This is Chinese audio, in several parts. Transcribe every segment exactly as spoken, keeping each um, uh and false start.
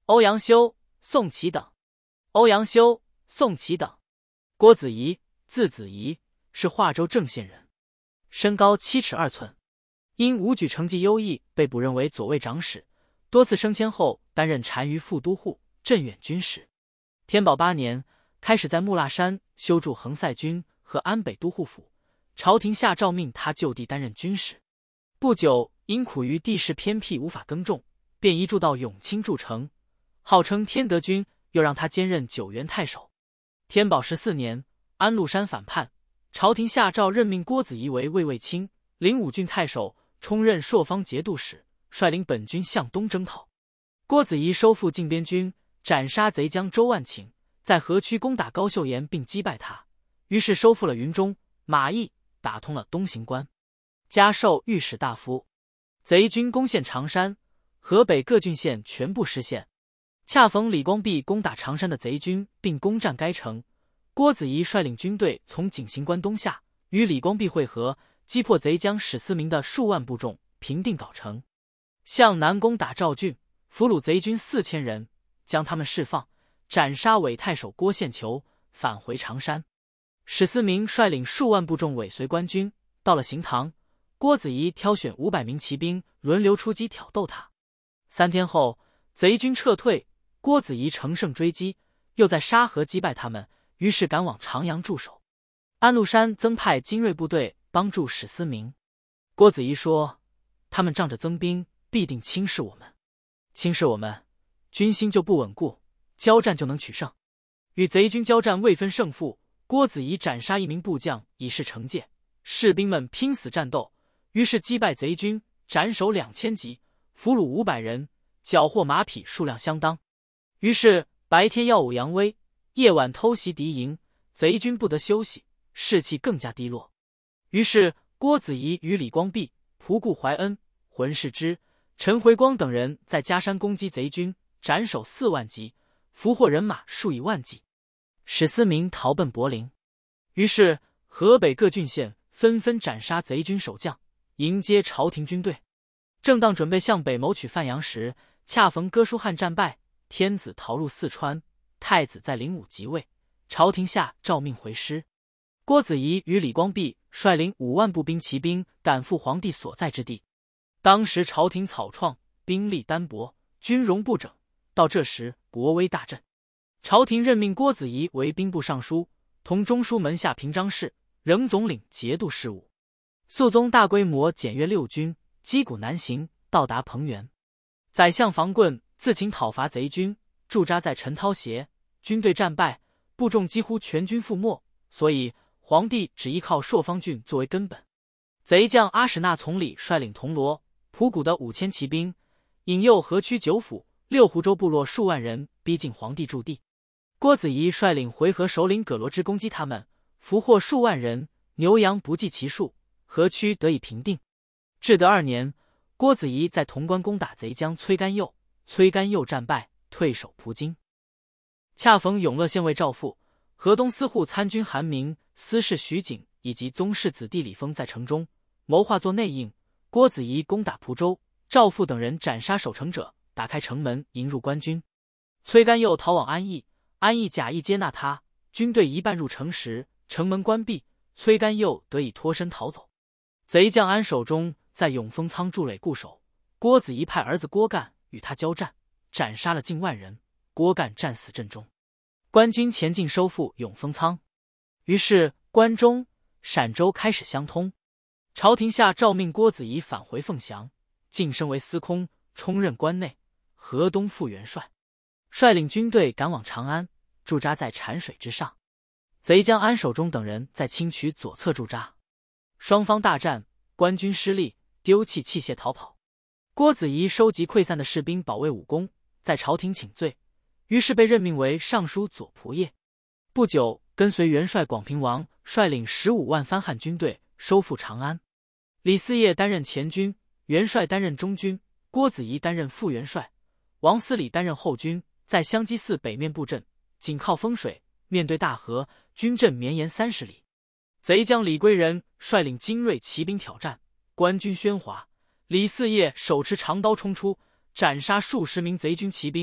欧阳修、宋祁等。欧阳修、宋祁等。郭子仪，字子仪，是华州郑县人，身高七尺二寸，因武举成绩优异，被补任为左卫长史，多次升迁后担任单于副都护、镇远军使。天宝八年，开始在木腊山修筑横塞军和安北都护府，朝廷下诏命他就地担任军使。不久，因苦于地势偏僻，无法耕种，便移驻到永清筑城，号称天德军，又让他兼任九原太守。天宝十四年，安禄山反叛，朝廷下诏任命郭子仪为卫尉卿、灵武郡太守，充任朔方节度使，率领本军向东征讨。郭子仪收复靖边军，斩杀贼将周万顷，在河曲攻打高秀岩并击败他，于是收复了云中、马邑，打通了东行关，加授御史大夫。贼军攻陷常山，河北各郡县全部失陷。恰逢李光弼攻打常山的贼军，并攻占该城。郭子仪率领军队从景行关东下，与李光弼会合，击破贼将史思明的数万部众，平定藁城。向南攻打赵郡，俘虏贼军四千人，将他们释放，斩杀伪太守郭献求，返回常山。史思明率领数万部众尾随官军，到了行堂，郭子仪挑选五百名骑兵轮流出击挑逗他。三天后，贼军撤退，郭子仪乘胜追击，又在沙河击败他们，于是赶往长阳驻守。安禄山增派精锐部队帮助史思明。郭子仪说，他们仗着增兵，必定轻视我们，轻视我们，军心就不稳固，交战就能取胜。与贼军交战未分胜负，郭子仪斩杀一名部将以示惩戒，士兵们拼死战斗，于是击败贼军，斩首两千级，俘虏五百人，缴获马匹数量相当。于是白天耀武扬威，夜晚偷袭敌营，贼军不得休息，士气更加低落。于是郭子仪与李光弼、仆固怀恩、浑世之、陈回光等人在嘉山攻击贼军，斩首四万级，俘获人马数以万计。史思明逃奔柏林。于是河北各郡县纷纷斩杀贼军守将，迎接朝廷军队。正当准备向北谋取范阳时，恰逢哥舒翰战败，天子逃入四川，太子在灵武即位，朝廷下诏命回师。郭子仪与李光弼率领五万步兵骑兵赶赴皇帝所在之地。当时朝廷草创，兵力单薄，军容不整，到这时国威大振。朝廷任命郭子仪为兵部尚书，同中书门下平章事，仍总领节度事务。肃宗大规模检阅六军，击鼓南行，到达彭原。宰相房棍自请讨伐贼军，驻扎在陈涛斜，军队战败，部众几乎全军覆没，所以皇帝只依靠朔方郡作为根本。贼将阿史那从里率领铜锣、仆固的五千骑兵，引诱河曲九府、六湖州部落数万人逼近皇帝驻地。郭子仪率领回纥首领葛罗之攻击他们，俘获数万人，牛羊不计其数，河曲得以平定。至德二年，郭子仪在潼关攻打贼将崔甘佑，崔甘佑战败，退守蒲津。恰逢永乐县尉赵富、河东司户参军韩明、司事徐景以及宗室子弟李丰在城中谋划作内应。郭子仪攻打蒲州，赵富等人斩杀守城者，打开城门迎入官军。崔甘佑逃往安邑，安邑假意接纳他，军队一半入城时，城门关闭，崔甘佑得以脱身逃走。贼将安守忠在永丰仓筑垒固守，郭子仪派儿子郭干与他交战，斩杀了近万人，郭干战死阵中。官军前进收复永丰仓，于是关中、陕州开始相通。朝廷下诏命郭子仪返回凤翔，晋升为司空，充任关内、河东副元帅，率领军队赶往长安，驻扎在产水之上。贼将安守忠等人在清渠左侧驻扎，双方大战，官军失利，丢弃器械逃跑。郭子仪收集溃散的士兵保卫武功，在朝廷请罪，于是被任命为尚书左仆射。不久，跟随元帅广平王率领十五万番汉军队收复长安。李嗣业担任前军，元帅担任中军，郭子仪担任副元帅，王思礼担任后军，在香积寺北面布阵，紧靠风水，面对大河，军阵绵延三十里。贼将李归仁率领精锐骑兵挑战，官军喧哗。李嗣业手持长刀冲出，斩杀数十名贼军骑兵，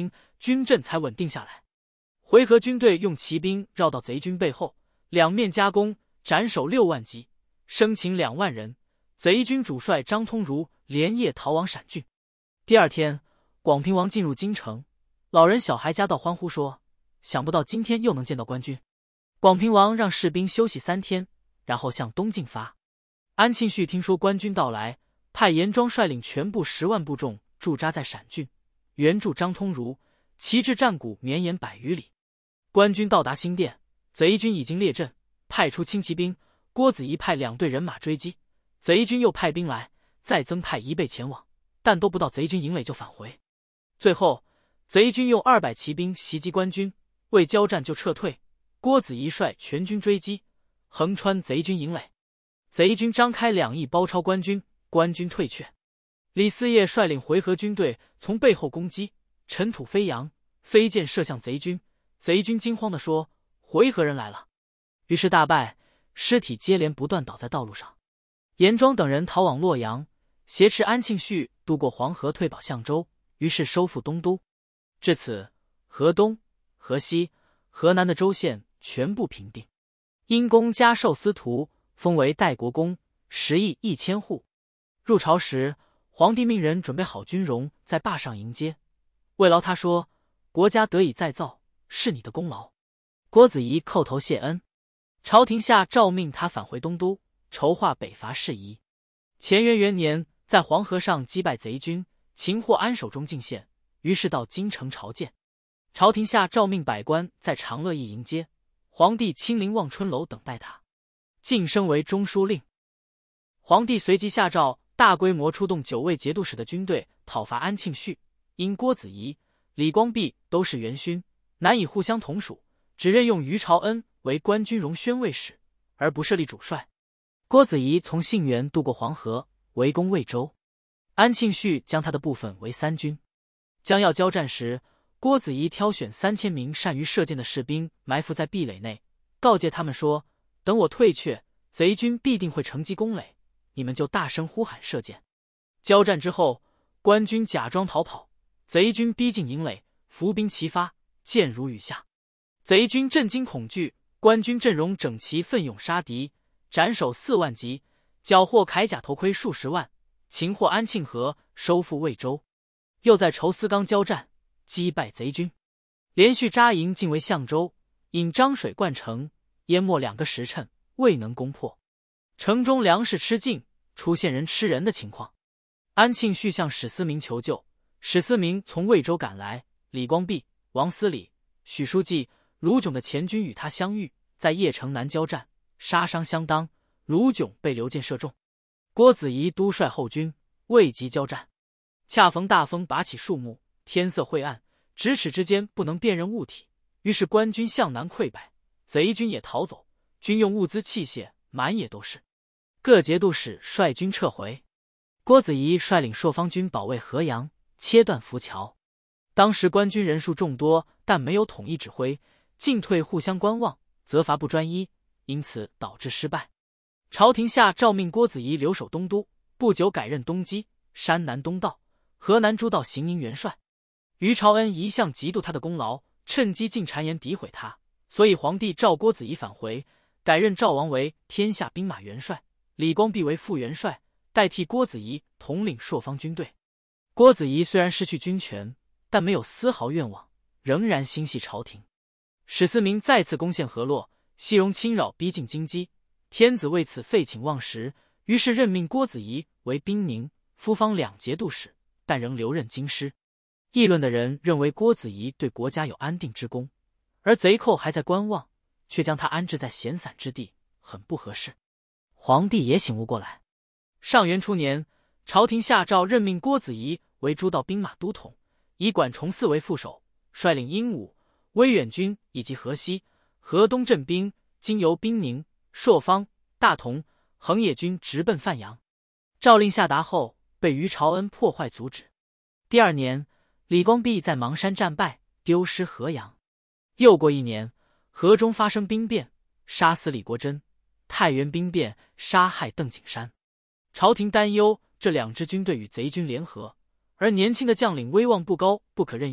军阵才稳定下来。回纥军队用骑兵绕到贼军背后，两面夹攻，斩首六万级，生擒两万人。贼军主帅张通儒连夜逃往陕郡。第二天，广平王进入京城，老人小孩夹道欢呼说：“想不到今天又能见到官军。”广平王让士兵休息三天，然后向东进发。安庆绪听说官军到来，派严庄率领全部十万部众驻扎在陕郡，援助张通儒，旗帜战鼓绵延百余里。官军到达新店，贼军已经列阵，派出轻骑兵。郭子仪派两队人马追击，贼军又派兵来，再增派一倍前往，但都不到贼军营垒就返回。最后，贼军用二百骑兵袭击官军，未交战就撤退。郭子仪率全军追击，横穿贼军营垒。贼军张开两翼包抄官军，官军退却。李嗣业率领回纥军队从背后攻击，尘土飞扬，飞箭射向贼军。贼军惊慌地说：“回纥人来了！”于是大败，尸体接连不断倒在道路上。严庄等人逃往洛阳，挟持安庆绪渡过黄河退保相州，于是收复东都。至此，河东、河西、河南的州县全部平定。因公加授司徒，封为代国公，食邑一千户。入朝时，皇帝命人准备好军容，在坝上迎接。慰劳他说：“国家得以再造，是你的功劳。”郭子仪叩头谢恩。朝廷下诏命他返回东都，筹划北伐事宜。乾元元年，在黄河上击败贼军，擒获安守中进献，于是到京城朝见。朝廷下诏命百官在长乐驿迎接，皇帝亲临望春楼等待他，晋升为中书令。皇帝随即下诏大规模出动九位节度使的军队讨伐安庆绪，因郭子仪、李光弼都是元勋，难以互相同属，只任用于朝恩为官军容宣慰使，而不设立主帅。郭子仪从信源渡过黄河，围攻魏州。安庆绪将他的部分为三军。将要交战时，郭子仪挑选三千名善于射箭的士兵埋伏在壁垒内，告诫他们说：“等我退却，贼军必定会乘机攻垒，你们就大声呼喊射箭。”交战之后，官军假装逃跑，贼军逼近营垒，伏兵齐发，箭如雨下。贼军震惊恐惧，官军阵容整齐，奋勇杀敌，斩首四万级，缴获铠甲头盔数十万，擒获安庆河，收复魏州。又在仇思冈交战，击败贼军，连续扎营进围相州，引漳水灌城，淹没两个时辰，未能攻破。城中粮食吃尽，出现人吃人的情况。安庆绪向史思明求救，史思明从魏州赶来，李光弼、王思礼、许书记、卢炯的前军与他相遇，在邺城南交战，杀伤相当，卢炯被刘建射中。郭子仪督率后军，未及交战，恰逢大风拔起树木，天色晦暗，咫尺之间不能辨认物体，于是官军向南溃败，贼军也逃走，军用物资器械满也都是。各节度使率军撤回。郭子仪率领朔方军保卫河阳，切断浮桥。当时官军人数众多，但没有统一指挥，进退互相观望，责罚不专一，因此导致失败。朝廷下诏命郭子仪留守东都，不久改任东畿、山南东道、河南诸道行营元帅。于朝恩一向嫉妒他的功劳，趁机进谗言诋毁他，所以皇帝召郭子仪返回，改任赵王为天下兵马元帅，李光弼为副元帅，代替郭子仪统领朔方军队。郭子仪虽然失去军权，但没有丝毫愿望，仍然心系朝廷。史思明再次攻陷河洛，西戎侵扰逼近京畿，天子为此废寝忘食，于是任命郭子仪为兵宁、夫方两节度使，但仍留任京师。议论的人认为郭子仪对国家有安定之功，而贼寇还在观望，却将他安置在闲散之地，很不合适。皇帝也醒悟过来。上元初年，朝廷下诏任命郭子仪为诸道兵马都统，以管崇嗣为副手，率领英武、威远军以及河西、河东镇兵，经由兵宁、朔方、大同、横野军直奔范阳。诏令下达后，被于朝恩破坏阻止。第二年，李光弼在邙山战败，丢失河阳。又过一年，河中发生兵变，杀死李国珍；太原兵变，杀害邓景山。朝廷担忧这两支军队与贼军联合，而年轻的将领威望不高，不可任用，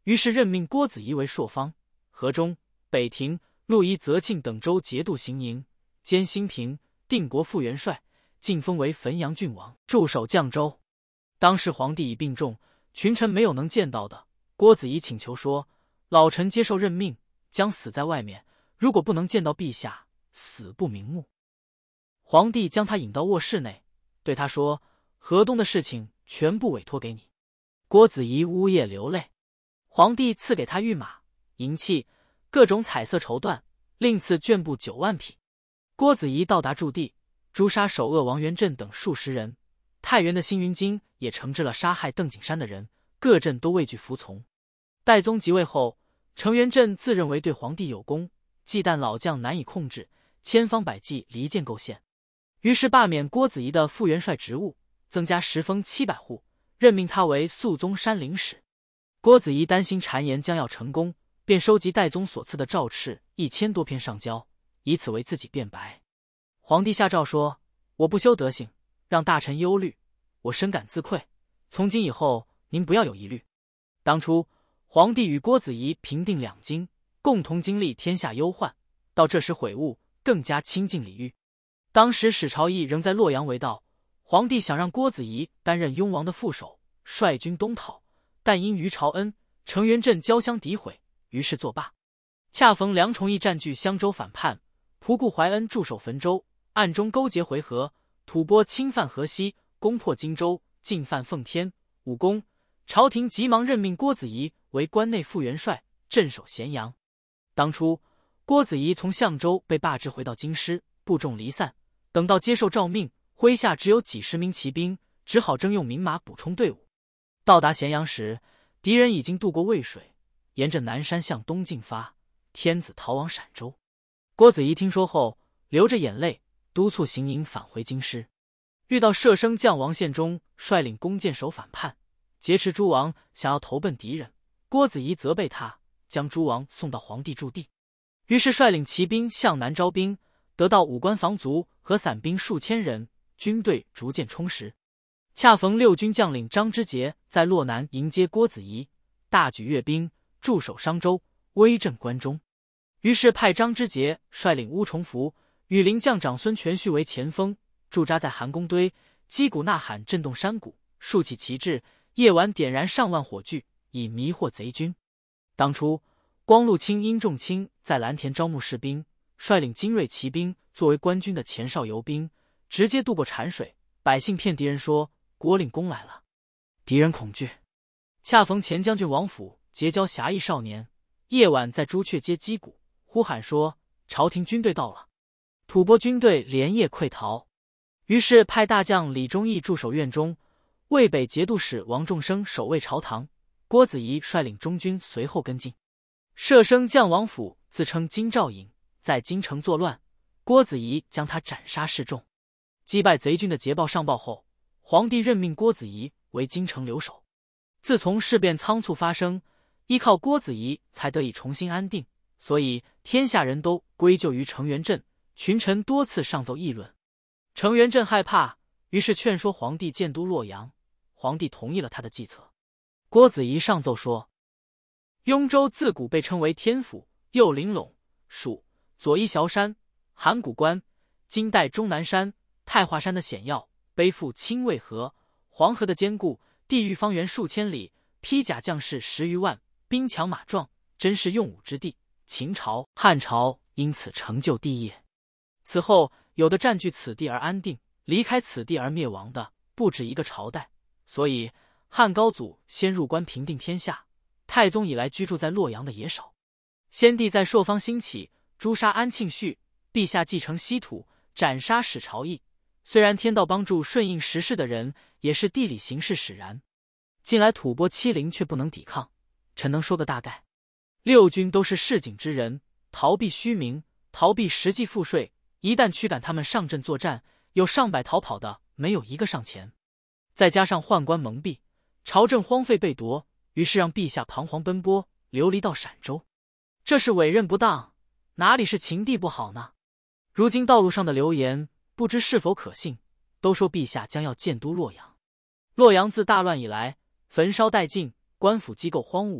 于是任命郭子仪为朔方、河中、北庭、陆夷、泽庆等州节度行营，兼兴平、定国副元帅，晋封为汾阳郡王，驻守绛州。当时皇帝已病重，群臣没有能见到的。郭子仪请求说：“老臣接受任命，将死在外面，如果不能见到陛下，死不瞑目。”皇帝将他引到卧室内，对他说：“河东的事情全部委托给你。”郭子仪呜咽流泪。皇帝赐给他御马、银器、各种彩色绸缎，另赐绢布九万匹。郭子仪到达驻地，诛杀首恶王元振等数十人。太原的星云京也惩治了杀害邓景山的人，各镇都畏惧服从。代宗即位后，程元振自认为对皇帝有功，忌惮老将难以控制，千方百计离间构陷，于是罢免郭子仪的副元帅职务，增加十封七百户，任命他为肃宗山陵使。郭子仪担心谗言将要成功，便收集代宗所赐的诏敕一千多篇上交，以此为自己辩白。皇帝下诏说：“我不修德行，让大臣忧虑，我深感自愧。从今以后，您不要有疑虑。”当初皇帝与郭子仪平定两京，共同经历天下忧患，到这时悔悟，更加亲近李煜。当时史朝义仍在洛阳为道，皇帝想让郭子仪担任雍王的副手，率军东讨，但因于朝恩、程元振交相诋毁，于是作罢。恰逢梁崇义占据襄州反叛，仆固怀恩驻守汾州，暗中勾结回纥，吐蕃侵犯河西，攻破荆州，进犯奉天、武功。朝廷急忙任命郭子仪为关内副元帅，镇守咸阳。当初郭子仪从相州被罢至回到京师，部众离散，等到接受诏命，麾下只有几十名骑兵，只好征用民马补充队伍。到达咸阳时，敌人已经渡过渭水，沿着南山向东进发，天子逃往陕州。郭子仪听说后，流着眼泪，督促行营返回京师。遇到舍生将王献忠率领弓箭手反叛，劫持诸王，想要投奔敌人。郭子仪责备他，将诸王送到皇帝驻地。于是率领骑兵向南招兵，得到武官防卒和散兵数千人，军队逐渐充实。恰逢六军将领张之杰在洛南迎接郭子仪，大举阅兵，驻守商州，威震关中。于是派张之杰率领乌重福、羽林将长孙全绪为前锋，驻扎在韩公堆，击鼓呐喊，震动山谷，竖起旗帜，夜晚点燃上万火炬，以迷惑贼军。当初光禄卿殷仲卿在蓝田招募士兵，率领精锐骑兵作为官军的前哨游兵，直接渡过产水。百姓骗敌人说国领公来了，敌人恐惧。恰逢前将军王府结交侠义少年，夜晚在朱雀街击鼓，呼喊说朝廷军队到了。吐蕃军队连夜溃逃，于是派大将李忠义驻守院中，渭北节度使王仲生守卫朝堂，郭子仪率领中军随后跟进。舍生将王府自称金兆尹，在京城作乱，郭子仪将他斩杀示众。击败贼军的捷报上报后，皇帝任命郭子仪为京城留守。自从事变仓促发生，依靠郭子仪才得以重新安定，所以天下人都归咎于程元振，群臣多次上奏议论。程元振害怕，于是劝说皇帝建都洛阳，皇帝同意了他的计策。郭子仪上奏说，雍州自古被称为天府、右临陇、蜀、左依崤山、函谷关、今代终南山、太华山的险要，背负清渭河、黄河的坚固，地域方圆数千里，披甲将士十余万，兵强马壮，真是用武之地。秦朝、汉朝因此成就帝业。此后有的占据此地而安定，离开此地而灭亡的不止一个朝代，所以汉高祖先入关平定天下，太宗以来居住在洛阳的也少。先帝在朔方兴起，诛杀安庆绪，陛下继承西土，斩杀史朝义。虽然天道帮助顺应时势的人，也是地理形势使然。近来吐蕃欺凌却不能抵抗，臣能说个大概。六军都是市井之人，逃避虚名，逃避实际赋税，一旦驱赶他们上阵作战，有上百逃跑的，没有一个上前。再加上宦官蒙蔽，朝政荒废被夺，于是让陛下彷徨奔波，流离到陕州。这是委任不当，哪里是情地不好呢？如今道路上的流言不知是否可信，都说陛下将要建都洛阳。洛阳自大乱以来，焚烧殆尽，官府机构荒芜，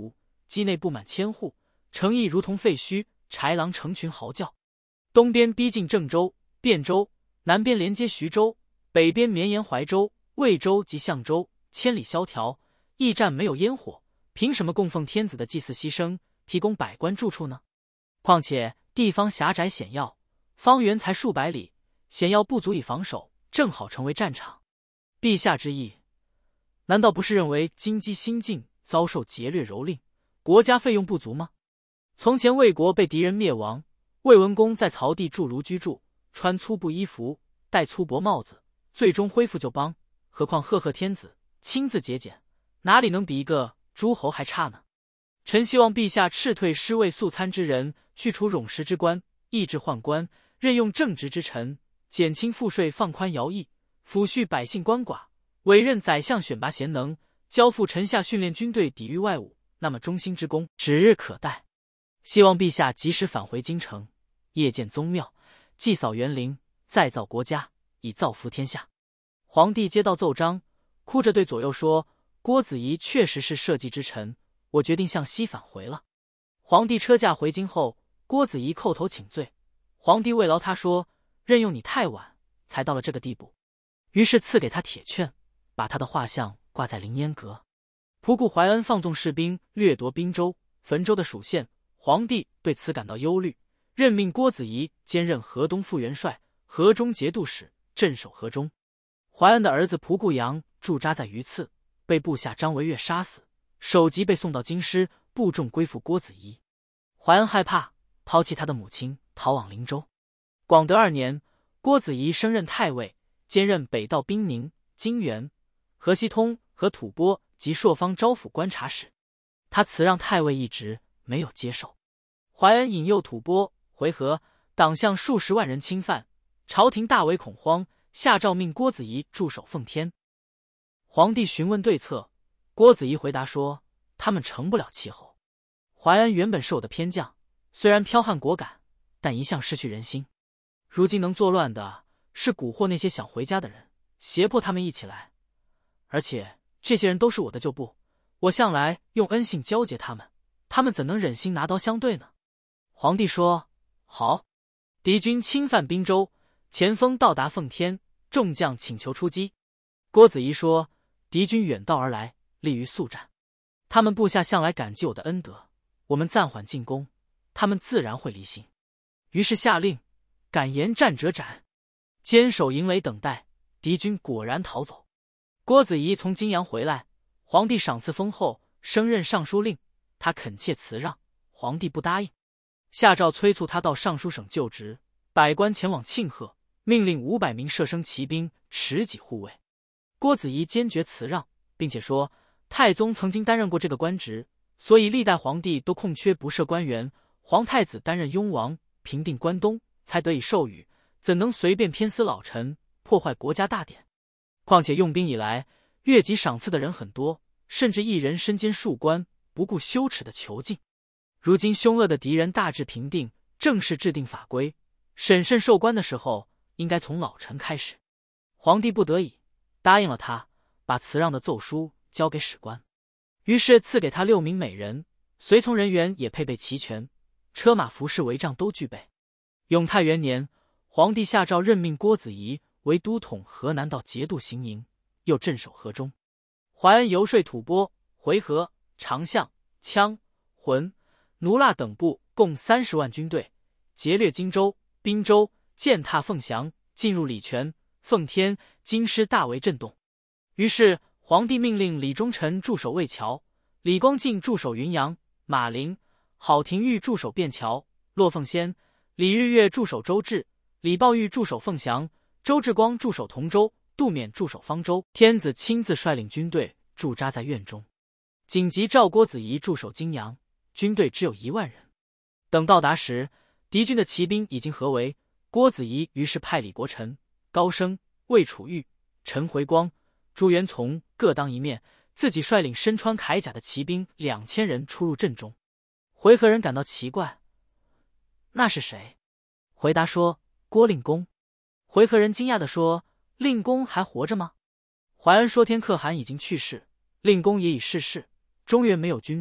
畿内不满千户，城邑如同废墟，豺狼成群嚎叫。东边逼近郑州、汴州，南边连接徐州，北边绵延怀州、魏州及象州，千里萧条，驿站没有烟火，凭什么供奉天子的祭祀牺牲，提供百官住处呢？况且地方狭窄险要，方圆才数百里，险要不足以防守，正好成为战场。陛下之意，难道不是认为京畿新境遭受劫掠蹂躏，国家费用不足吗？从前魏国被敌人灭亡，魏文公在曹地筑庐居住，穿粗布衣服，戴粗薄帽子，最终恢复旧邦。何况赫赫天子亲自节俭，哪里能比一个诸侯还差呢？臣希望陛下斥退尸位素餐之人，去除冗食之官，抑制宦官，任用正直之臣，减轻赋税，放宽徭役，抚恤百姓鳏寡，委任宰相选拔贤能，交付臣下训练军队抵御外侮，那么忠心之功指日可待。希望陛下及时返回京城，夜见宗庙，祭扫园林，再造国家，以造福天下。皇帝接到奏章，哭着对左右说：郭子仪确实是社稷之臣，我决定向西返回了。皇帝车驾回京后，郭子仪叩头请罪，皇帝慰劳他说：任用你太晚，才到了这个地步。于是赐给他铁券，把他的画像挂在凌烟阁。仆固怀恩放纵士兵掠夺滨州、汾州的属县，皇帝对此感到忧虑，任命郭子仪兼任河东副元帅、河中节度使，镇守河中。怀恩的儿子仆固阳驻扎在榆次，被部下张维越杀死，首级被送到京师，部众归附郭子仪。怀恩害怕，抛弃他的母亲，逃往灵州。广德二年，郭子仪升任太尉，兼任北道兵宁、泾原、河西通和吐蕃及朔方招抚观察使。他辞让太尉一职，没有接受。怀恩引诱吐蕃、回纥党项数十万人侵犯，朝廷大为恐慌，下诏命郭子仪驻守奉天。皇帝询问对策，郭子仪回答说：他们成不了气候。怀恩原本是我的偏将，虽然剽悍果敢，但一向失去人心。如今能作乱的是蛊惑那些想回家的人，胁迫他们一起来。而且这些人都是我的旧部，我向来用恩信交结他们，他们怎能忍心拿刀相对呢？皇帝说：好。敌军侵犯滨州，前锋到达奉天，众将请求出击。郭子仪说：敌军远道而来，利于速战，他们部下向来感激我的恩德，我们暂缓进攻，他们自然会离心。于是下令，敢言战者斩，坚守营垒等待。敌军果然逃走。郭子仪从金阳回来，皇帝赏赐丰厚，升任尚书令，他恳切辞让，皇帝不答应，下诏催促他到尚书省就职，百官前往庆贺，命令五百名射生骑兵持戟护卫。郭子仪坚决辞让，并且说太宗曾经担任过这个官职，所以历代皇帝都空缺不设官员，皇太子担任雍王，平定关东，才得以授予，怎能随便偏私老臣，破坏国家大典？况且用兵以来，越级赏赐的人很多，甚至一人身兼数官，不顾羞耻的囚禁。如今凶恶的敌人大致平定，正式制定法规，审慎授官的时候，应该从老臣开始。皇帝不得已答应了他，把辞让的奏书交给史官，于是赐给他六名美人，随从人员也配备齐全，车马服饰帷帐都具备。永泰元年，皇帝下诏任命郭子仪为都统河南道节度行营，又镇守河中。怀恩游说吐蕃、回纥、长项、羌、浑、奴腊等部共三十万军队，劫掠荆州、滨州，践踏凤翔，进入礼泉、奉天，京师大为震动。于是皇帝命令李忠臣驻守魏桥，李光进驻守云阳、马陵，郝廷玉驻守汴桥、洛凤仙，李日月驻守周至，李抱玉驻守凤翔，周志光驻守同州，杜勉驻守方州。天子亲自率领军队驻扎在院中。紧急召郭子仪驻守荆阳，军队只有一万人。等到达时，敌军的骑兵已经合围。郭子仪于是派李国臣、高升、魏楚玉、陈回光、朱元从各当一面，自己率领身穿铠甲的骑兵两千人出入阵中。回纥人感到奇怪，那是谁？回答说：郭令公。回纥人惊讶地说：令公还活着吗？怀恩说天可汗已经去世，令公也已逝世，中原没有君主，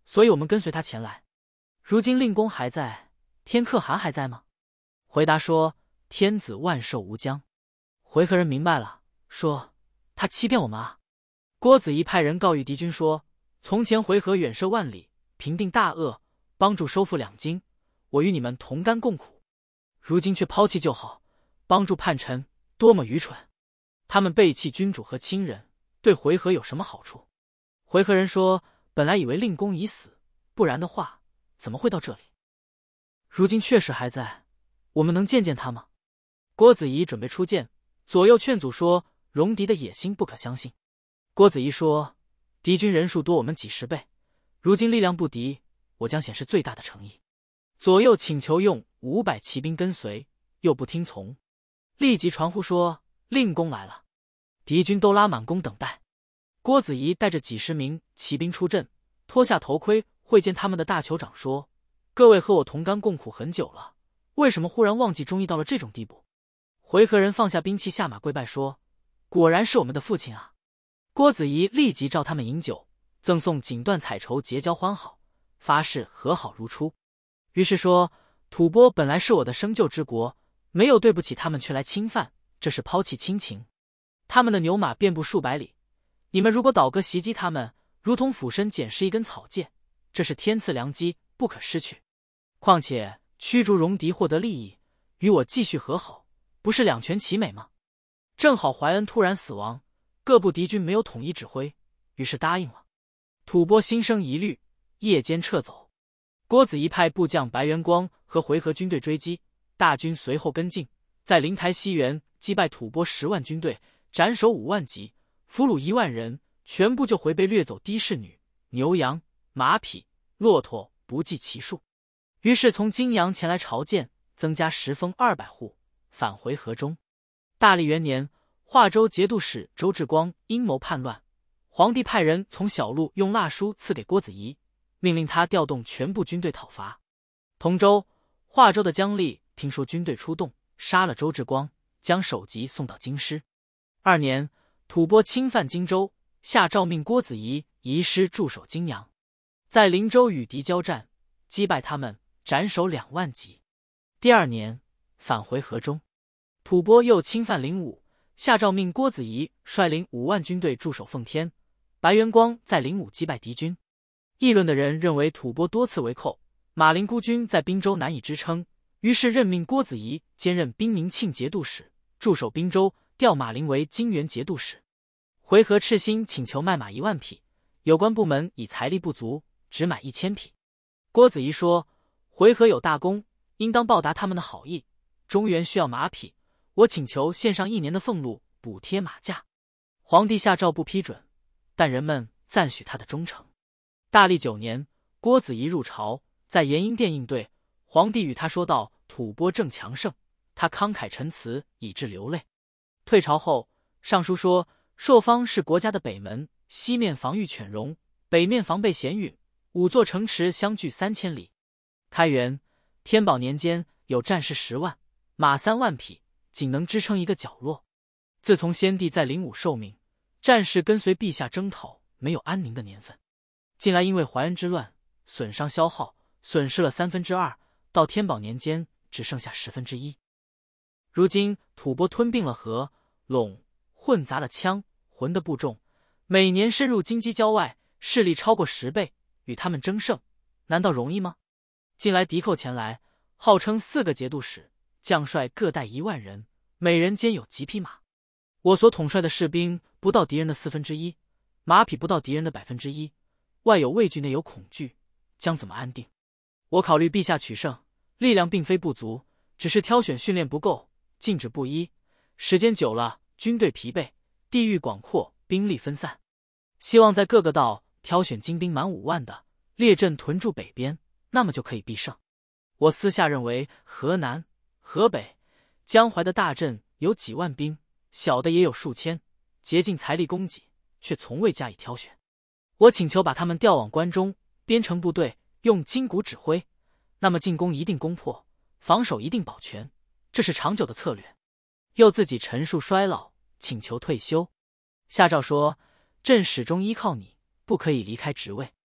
所以我们跟随他前来。如今令公还在，天可汗还在吗？回答说：天子万寿无疆。回纥人明白了，说：他欺骗我们啊！郭子仪派人告谕敌军说：从前回纥远涉万里，平定大恶，帮助收复两京，我与你们同甘共苦，如今却抛弃旧好，帮助叛臣，多么愚蠢！他们背弃君主和亲人，对回纥有什么好处？回纥人说：本来以为令公已死，不然的话怎么会到这里？如今确实还在，我们能见见他吗？郭子仪准备出见，左右劝阻说：戎狄的野心不可相信。郭子仪说：敌军人数多我们几十倍，如今力量不敌，我将显示最大的诚意。左右请求用五百骑兵跟随，又不听从，立即传呼说：令公来了。敌军都拉满弓等待。郭子仪带着几十名骑兵出阵，脱下头盔会见他们的大酋长说：各位和我同甘共苦很久了，为什么忽然忘记忠义到了这种地步？回纥人放下兵器，下马跪拜说：果然是我们的父亲啊！郭子仪立即召他们饮酒，赠送锦缎彩绸，结交欢好，发誓和好如初。于是说：吐蕃本来是我的生就之国，没有对不起他们，却来侵犯，这是抛弃亲情。他们的牛马遍布数百里，你们如果倒戈袭击他们，如同俯身捡拾一根草芥，这是天赐良机，不可失去。况且驱逐戎狄，获得利益，与我继续和好，不是两全其美吗？正好怀恩突然死亡，各部敌军没有统一指挥，于是答应了。吐蕃心生疑虑，夜间撤走。郭子仪派部将白元光和回纥军队追击，大军随后跟进，在灵台西原击败吐蕃十万军队，斩首五万级，俘虏一万人，全部就回被掠走的士女、牛羊、马匹、骆驼，不计其数。于是从荆阳前来朝见，增加十封二百户，返回河中。大历元年，华州节度使周志光阴谋叛乱，皇帝派人从小路用蜡书赐给郭子仪，命令他调动全部军队讨伐。同州、华州的姜立听说军队出动，杀了周志光，将首级送到京师。二年，吐蕃侵犯荆州，下诏命郭子仪移师驻守荆阳，在灵州与敌交战，击败他们，斩首两万级。第二年，返回河中。吐蕃又侵犯灵武，下诏命郭子仪率领五万军队驻守奉天，白元光在灵武击败敌军。议论的人认为吐蕃多次围寇，马陵孤军在滨州难以支撑，于是任命郭子仪兼任兵宁庆节度使，驻守滨州，调马陵为荆原节度使。回纥赤心请求卖马一万匹，有关部门以财力不足，只买一千匹。郭子仪说：回纥有大功，应当报答他们的好意，中原需要马匹，我请求献上一年的俸禄，补贴马价。皇帝下诏不批准，但人们赞许他的忠诚。大历九年，郭子仪入朝，在延英殿应对，皇帝与他说道：吐蕃正强盛，他慷慨陈词，以致流泪。退朝后，上书说：朔方是国家的北门，西面防御犬戎，北面防备咸允，五座城池相距三千里。开元、天宝年间有战士十万，马三万匹，仅能支撑一个角落。自从先帝在灵武受命，战士跟随陛下征讨，没有安宁的年份。近来因为淮恩之乱，损伤消耗，损失了三分之二，到天宝年间只剩下十分之一。如今吐蕃吞并了河、陇，混杂了羌、浑的部众，每年深入京畿郊外，势力超过十倍，与他们争胜，难道容易吗？近来敌寇前来，号称四个节度使，将帅各带一万人，每人兼有几匹马。我所统帅的士兵不到敌人的四分之一，马匹不到敌人的百分之一，外有畏惧，内有恐惧，将怎么安定？我考虑陛下取胜，力量并非不足，只是挑选训练不够，禁止不一，时间久了，军队疲惫，地域广阔，兵力分散，希望在各个道挑选精兵满五万的，列阵屯驻北边，那么就可以必胜。我私下认为河南、河北、江淮的大镇有几万兵，小的也有数千，竭尽财力供给，却从未加以挑选。我请求把他们调往关中，编成部队，用筋骨指挥，那么进攻一定攻破，防守一定保全，这是长久的策略。又自己陈述衰老，请求退休。下诏说：朕始终依靠你，不可以离开职位。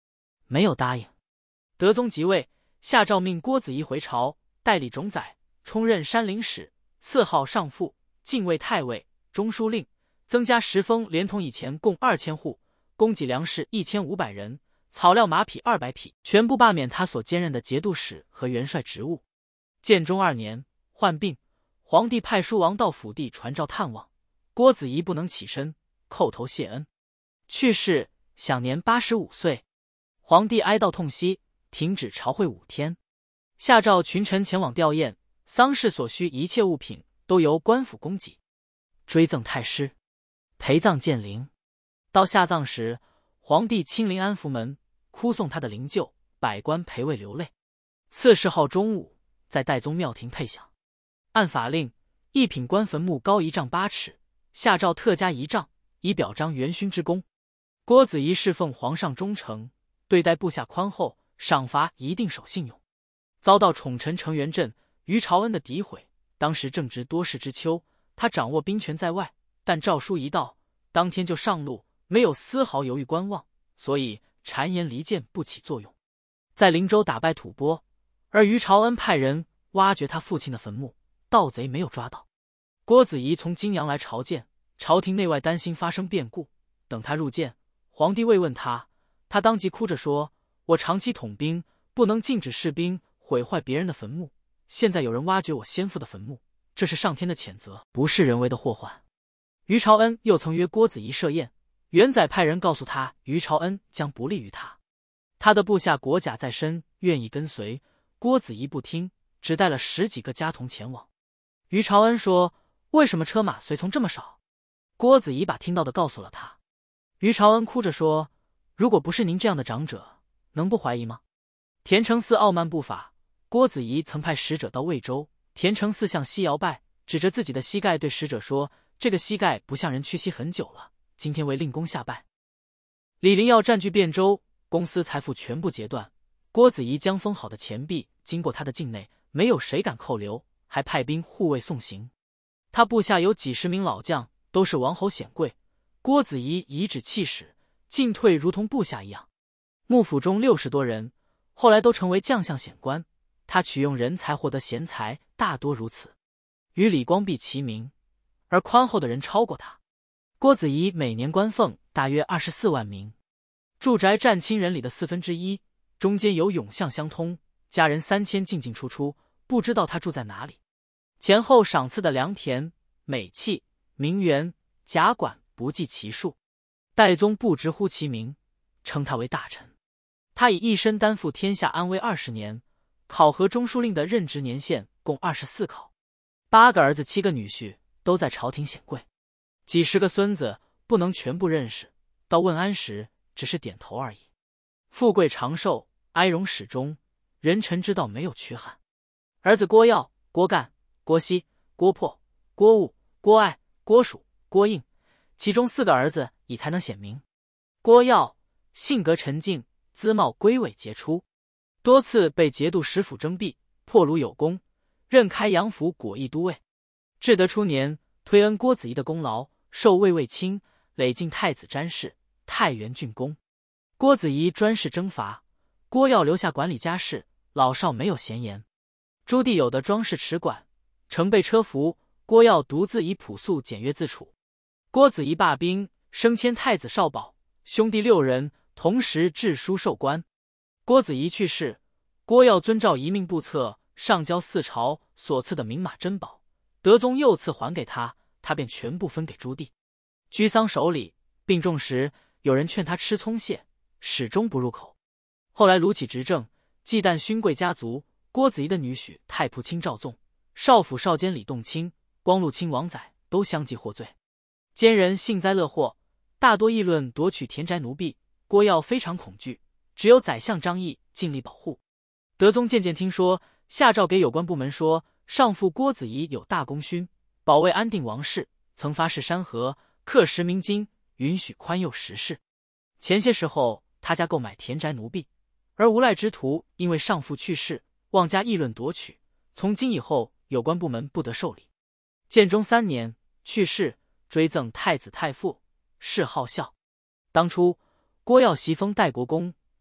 没有答应。德宗即位，下诏命郭子仪回朝，代理种宰，充任山陵使，赐号上父，禁卫太尉、中书令，增加时封，连同以前共二千户，供给粮食一千五百人，草料马匹二百匹，全部罢免他所兼任的节度使和元帅职务。建中二年，患病，皇帝派书王到府邸传诏探望，郭子仪不能起身，叩头谢恩，去世，享年八十五岁。皇帝哀悼痛惜，停止朝会五天，下诏群臣前往吊唁，丧事所需一切物品都由官府供给，追赠太师，陪葬建陵。到下葬时，皇帝亲临安福门，哭送他的灵柩，百官陪位流泪。次谥号中午，在代宗庙庭配享。按法令，一品官坟墓高一丈八尺，下诏特加一丈，以表彰元勋之功。郭子仪侍奉皇上忠诚，对待部下宽厚，赏罚一定守信用。遭到宠臣程元振、于朝恩的诋毁，当时正值多事之秋，他掌握兵权在外，但诏书一到，当天就上路，没有丝毫犹豫观望，所以谗言离间不起作用。在灵州打败吐蕃，而于朝恩派人挖掘他父亲的坟墓，盗贼没有抓到。郭子仪从荆阳来朝见，朝廷内外担心发生变故，等他入见，皇帝慰问他，他当即哭着说：“我长期统兵，不能禁止士兵毁坏别人的坟墓，现在有人挖掘我先父的坟墓，这是上天的谴责，不是人为的祸患。”于朝恩又曾约郭子仪设宴，元载派人告诉他于朝恩将不利于他，他的部下国甲在身，愿意跟随，郭子仪不听，只带了十几个家童前往。于朝恩说：“为什么车马随从这么少？”郭子仪把听到的告诉了他。于朝恩哭着说：“如果不是您这样的长者，能不怀疑吗？”田承嗣傲慢不法，郭子仪曾派使者到魏州，田承嗣向西摇拜，指着自己的膝盖对使者说：“这个膝盖不像人屈膝很久了，今天为令公下拜。”李林要占据汴州，公司财富全部截断，郭子仪将封好的钱币经过他的境内，没有谁敢扣留，还派兵护卫送行。他部下有几十名老将，都是王侯显贵，郭子仪颐指气使，进退如同部下一样。幕府中六十多人，后来都成为将相显官，他取用人才获得贤才，大多如此，与李光弼齐名，而宽厚的人超过他。郭子仪每年官俸大约二十四万名，住宅占亲人里的四分之一，中间有甬巷相通，家人三千进进出出，不知道他住在哪里。前后赏赐的良田、美器、名园、甲馆不计其数，代宗不直呼其名，称他为大臣。他以一身担负天下安危二十年，考核中书令的任职年限共二十四考，八个儿子七个女婿都在朝廷显贵，几十个孙子不能全部认识，到问安时只是点头而已。富贵长寿，哀荣始终，人臣之道没有缺憾。儿子郭耀、郭干、郭熙、郭破、郭务、郭爱、郭蜀、郭应，其中四个儿子以才能显明。郭耀性格沉静，姿貌龟尾杰出，多次被节度使府征辟，破虏有功，任开阳府果毅都尉。至德初年，推恩郭子仪的功劳，授卫尉卿，累进太子詹事、太原郡公。郭子仪专事征伐，郭耀留下管理家事，老少没有闲言。朱棣有的装饰池馆，乘备车服，郭耀独自以朴素简约自处。郭子仪罢兵，升迁太子少保，兄弟六人同时致书授官。郭子仪去世，郭耀遵照遗命簿册，上交四朝所赐的名马珍宝，德宗又赐还给他，他便全部分给朱棣。居丧守礼，病重时有人劝他吃葱蟹，始终不入口。后来卢杞执政，忌惮勋贵家族，郭子仪的女婿太仆卿赵纵、少府少监李栋卿、光禄卿王载都相继获罪。奸人幸灾乐祸，大多议论夺取田宅奴婢，郭耀非常恐惧，只有宰相张毅尽力保护。德宗渐渐听说，下诏给有关部门说，上父郭子仪有大功勋，保卫安定王室，曾发誓山河，刻实名金，允许宽宥时事。前些时候他家购买田宅奴婢，而无赖之徒因为上父去世，妄加议论夺取，从今以后有关部门不得受理。建中三年去世，追赠太子太傅，谥号孝。当初郭耀袭封代国公，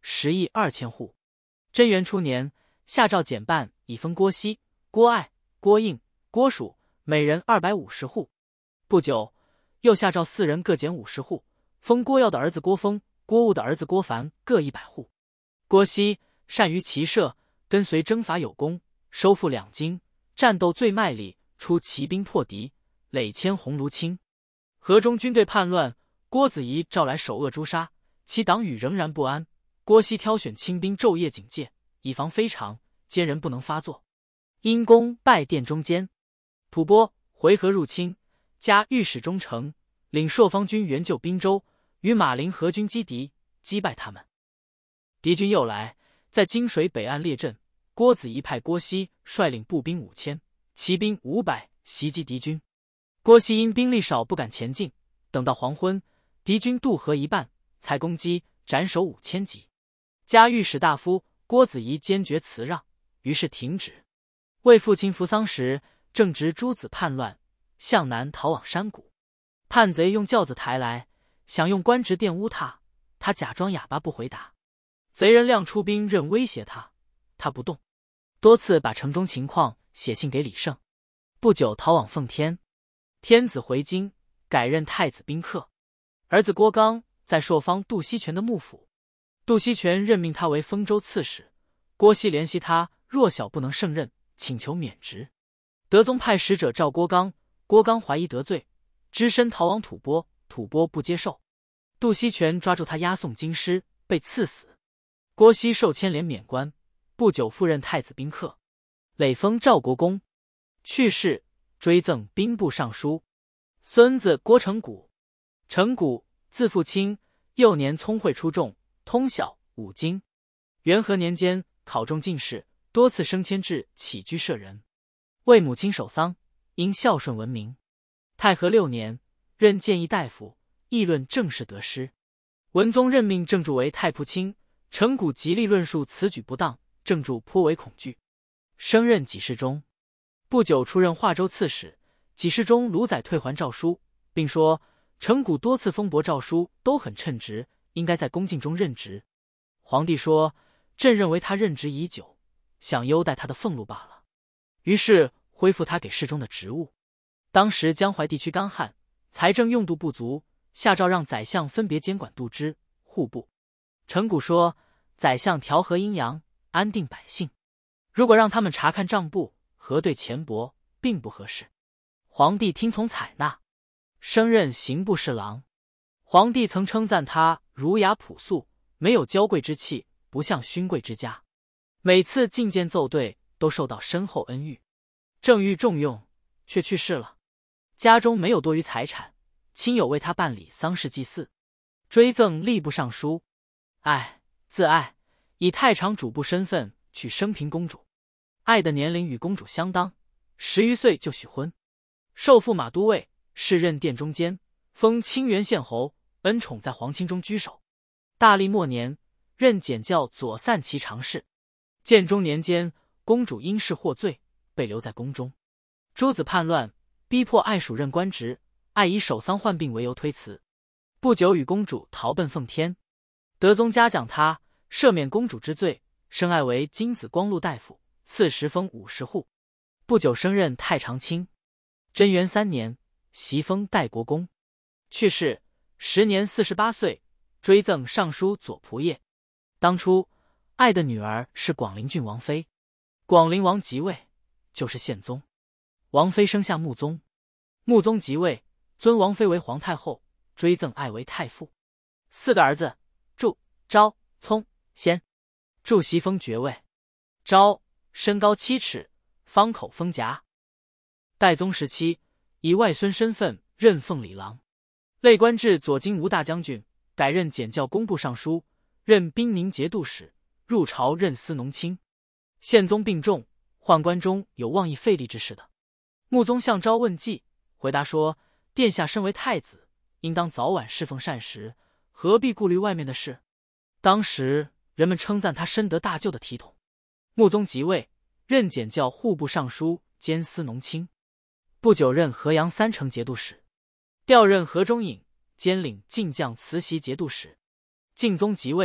十亿二千户。贞元初年，下诏减半，以封郭熙、郭爱、郭应、郭蜀每人二百五十户。不久，又下诏四人各减五十户，封郭耀的儿子郭峰、郭务的儿子郭凡各一百户。郭熙善于骑射，跟随征伐有功，收复两京，战斗最卖力，出骑兵破敌，累迁鸿胪卿。河中军队叛乱，郭子仪召来首恶诛杀，其党羽仍然不安。郭熙挑选亲兵昼夜警戒，以防非常，奸人不能发作。因功拜殿中监。吐蕃回纥入侵，加御史中丞，领朔方军援救滨州，与马陵合军击敌，击败他们。敌军又来，在金水北岸列阵，郭子仪派郭熙率领步兵五千，骑兵五百袭击敌军。郭熙因兵力少不敢前进，等到黄昏，敌军渡河一半，才攻击，斩首五千级。加御史大夫郭子仪坚决辞让，于是停止。为父亲扶丧时，正值诸子叛乱，向南逃往山谷。叛贼用轿子抬来，想用官职玷污他，他假装哑巴不回答。贼人亮出兵刃威胁他，他不动，多次把城中情况写信给李胜。不久逃往奉天。天子回京，改任太子宾客。儿子郭刚在朔方杜锡全的幕府，杜锡全任命他为丰州刺史。郭熙怜惜他弱小不能胜任，请求免职。德宗派使者召郭刚，郭刚怀疑得罪，只身逃往吐蕃，吐蕃不接受。杜锡全抓住他押送京师，被赐死。郭熙受牵连免官，不久复任太子宾客，累封赵国公。去世，追赠兵部尚书。孙子郭成谷。成谷字父卿，幼年聪慧出众，通晓五经。元和年间考中进士，多次升迁至起居舍人。为母亲守丧，因孝顺闻名。太和六年，任谏议大夫，议论政事得失。文宗任命郑注为太仆卿，成谷极力论述此举不当，郑注颇为恐惧，升任给事中。不久出任华州刺史，给事中卢载退还诏书，并说成谷多次封驳诏书都很称职，应该在恭敬中任职。皇帝说，朕认为他任职已久，想优待他的俸禄罢了，于是恢复他给事中的职务。当时江淮地区干旱，财政用度不足，下诏让宰相分别监管度支、户部。成谷说，宰相调和阴阳，安定百姓，如果让他们查看账簿，核对钱帛，并不合适。皇帝听从采纳，升任刑部侍郎。皇帝曾称赞他儒雅朴素，没有娇贵之气，不像勋贵之家。每次觐见奏对，都受到深厚恩遇。正欲重用，却去世了，家中没有多余财产，亲友为他办理丧事祭祀，追赠吏部尚书。爱，自爱，以太常主簿身份娶升平公主。爱的年龄与公主相当，十余岁就许婚。受驸马都尉，是任殿中监，封清源县侯，恩宠在皇亲中居首。大历末年，任检校左散骑常侍。建中年间，公主因事获罪，被留在宫中。诸子叛乱，逼迫爱属任官职，爱以守丧患病为由推辞。不久与公主逃奔奉天。德宗嘉奖他，赦免公主之罪，升爱为金紫光禄大夫，赐十封五十户。不久升任太常卿。贞元三年，袭封代国公。去世，时年四十八岁，追赠尚书左仆射。当初爱的女儿是广陵郡王妃，广陵王即位，就是宪宗。王妃生下穆宗，穆宗即位，尊王妃为皇太后，追赠爱为太傅。四个儿子，祝、昭、聪、先。祝袭封爵位。昭身高七尺，方口封颊。代宗时期，以外孙身份任奉礼郎，累官至左京吴大将军，改任检校工部尚书，任兵宁节度使，入朝任司农卿。宪宗病重，宦官中有妄议废立之事的。穆宗向昭问计，回答说，殿下身为太子，应当早晚侍奉膳食，何必顾虑外面的事？当时人们称赞他深得大舅的体统。穆宗即位，任检校户部尚书兼司农卿。不久任河阳三城节度使，调任河中尹，兼领晋将慈禧节度使。敬宗即位，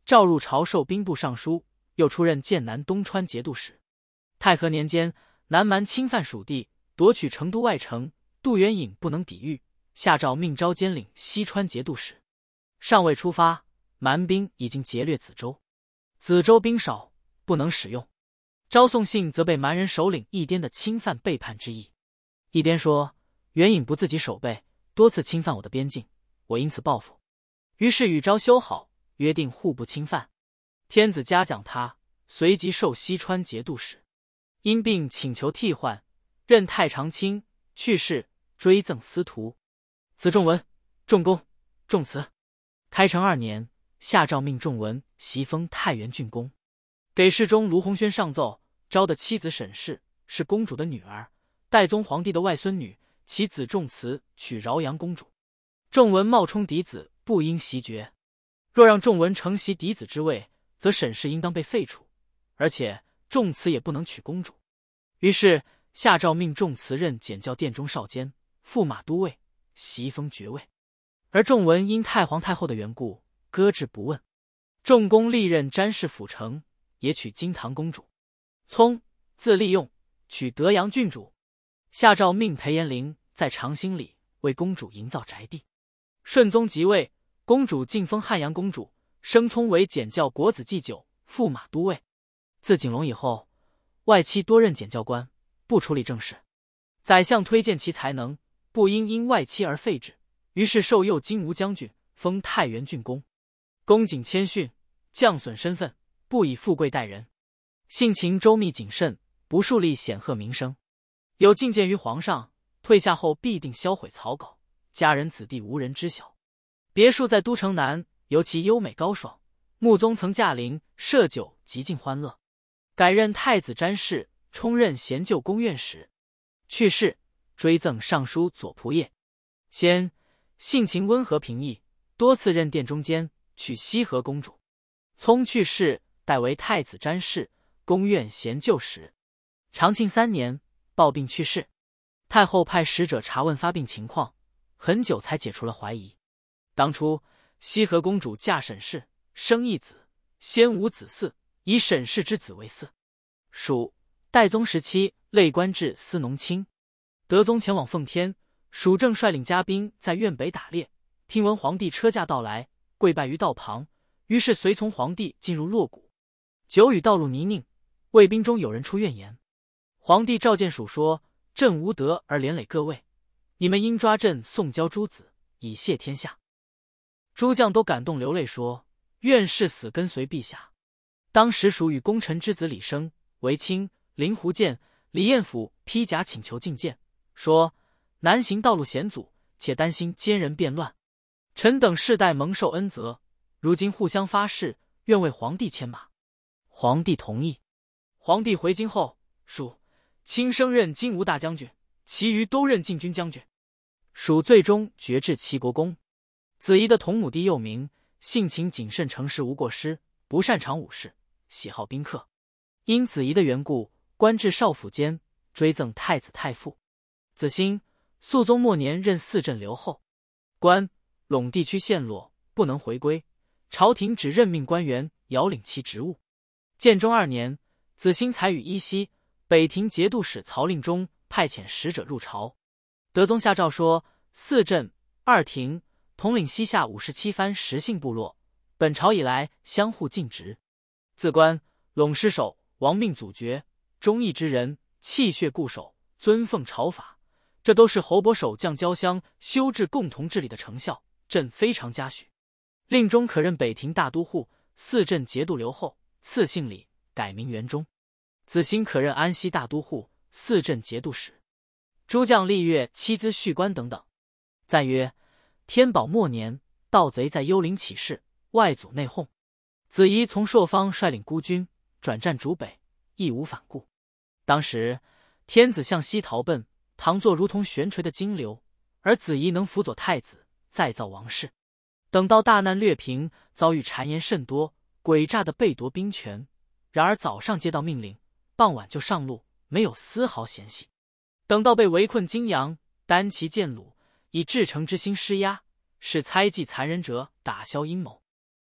召入朝授兵部尚书，又出任剑南东川节度使。太和年间，南蛮侵犯蜀地，夺取成都外城，杜元颖不能抵御，下诏命招监领西川节度使。尚未出发，蛮兵已经劫掠梓州，梓州兵少，不能使用。招送信则被蛮人首领一颠的侵犯背叛之意。一颠说，元颖不自己守备，多次侵犯我的边境，我因此报复。于是与招修好，约定互不侵犯。天子嘉奖他，随即授西川节度使。因病请求替换，任太常卿，去世，追赠司徒。子仲文、仲公、仲慈。开成二年，下诏命仲文袭封太原郡公。给事中卢鸿轩上奏，昭的妻子沈氏是公主的女儿，代宗皇帝的外孙女，其子仲慈娶饶阳公主。仲文冒充嫡子，不应袭爵。若让仲文承袭嫡子之位，则沈氏应当被废除，而且仲慈也不能娶公主。于是下诏命仲慈任检校殿中少监，驸马都尉，袭封爵位。而仲文因太皇太后的缘故，搁置不问。仲公历任詹事辅丞，也娶金堂公主。聪，字利用，娶德阳郡主。下诏命裴延龄在长兴里为公主营造宅地。顺宗即位，公主晋封汉阳公主，升聪为检校国子祭酒、驸马都尉。自景龙以后，外戚多任检校官，不处理政事。宰相推荐其才能，不应因外戚而废止，于是授右金吾将军，封太原郡公。恭谨谦逊，降损身份，不以富贵待人，性情周密谨慎，不树立显赫名声。有进谏于皇上，退下后必定销毁草稿，家人子弟无人知晓。别墅在都城南，尤其优美高爽。穆宗曾驾临设酒，极尽欢乐。改任太子詹事，充任贤旧宫院使。去世，追赠尚书左仆射。先性情温和平易，多次任殿中监，娶西河公主。聪去世，代为太子詹事，宫院贤旧使。长庆三年，暴病去世。太后派使者查问发病情况，很久才解除了怀疑。当初西河公主嫁沈氏，生一子，先无子嗣，以沈氏之子为嗣。蜀代宗时期，累官至司农卿。德宗前往奉天，蜀正率领家兵在苑北打猎，听闻皇帝车驾到来，跪拜于道旁，于是随从皇帝进入洛谷。久与道路泥泞，卫兵中有人出怨言。皇帝召见蜀说：“朕无德而连累各位，你们应抓朕送交诸子，以谢天下。”诸将都感动流泪，说：“愿誓死跟随陛下。”当时蜀与功臣之子李生、韦清、林狐见、李彦甫披甲请求觐见，说：“南行道路险阻，且担心奸人变乱，臣等世代蒙受恩泽，如今互相发誓，愿为皇帝牵马。”皇帝同意。皇帝回京后，蜀亲升任金吾大将军，其余都任禁军将军。蜀最终爵至齐国公。子仪的同母弟幼名，性情谨慎诚实，无过失，不擅长武士，喜好宾客。因子仪的缘故，官至少府监，追赠太子太傅。子兴，肃宗末年任四镇留后，官陇地区陷落，不能回归，朝廷只任命官员，遥领其职务。建中二年，子兴才与依稀北庭节度使曹令忠派遣使者入朝。德宗下诏说：四镇、二庭统领西夏五十七番实姓部落，本朝以来相互尽职。自官陇师守，王命祖爵，忠义之人，气血固守，尊奉朝法，这都是侯伯守将交相修治共同治理的成效，朕非常嘉许。令忠可任北庭大都护，四镇节度留后，赐姓李，改名元忠。子兴可任安西大都护，四镇节度使。诸将历月七资恤官等等。赞曰：天宝末年，盗贼在幽陵起事，外阻内讧。子仪从朔方率领孤军，转战逐北，义无反顾。当时天子向西逃奔，唐作如同悬垂的金流，而子仪能辅佐太子，再造王室。等到大难略平，遭遇谗言甚多，诡诈的被夺兵权。然而早上接到命令，傍晚就上路，没有丝毫嫌隙。等到被围困荆阳，单骑剑虏，以至诚之心施压，使猜忌残忍者打消阴谋。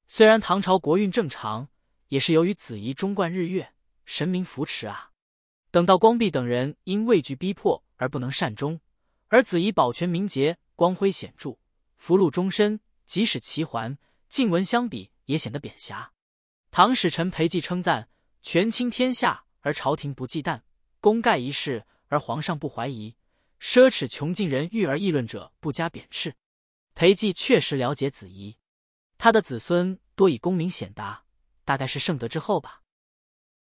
虽然唐朝国运正常，也是由于子仪忠贯日月，神明扶持啊。等到光弼等人因畏惧逼迫而不能善终，而子仪保全名节，光辉显著，福禄终身，即使齐桓、晋文相比，也显得贬狭。唐使臣裴寂称赞权倾天下而朝廷不忌惮，功盖一世而皇上不怀疑，奢侈穷尽人欲而议论者不加贬斥。裴寂确实了解子仪，他的子孙多以功名显达，大概是圣德之后吧。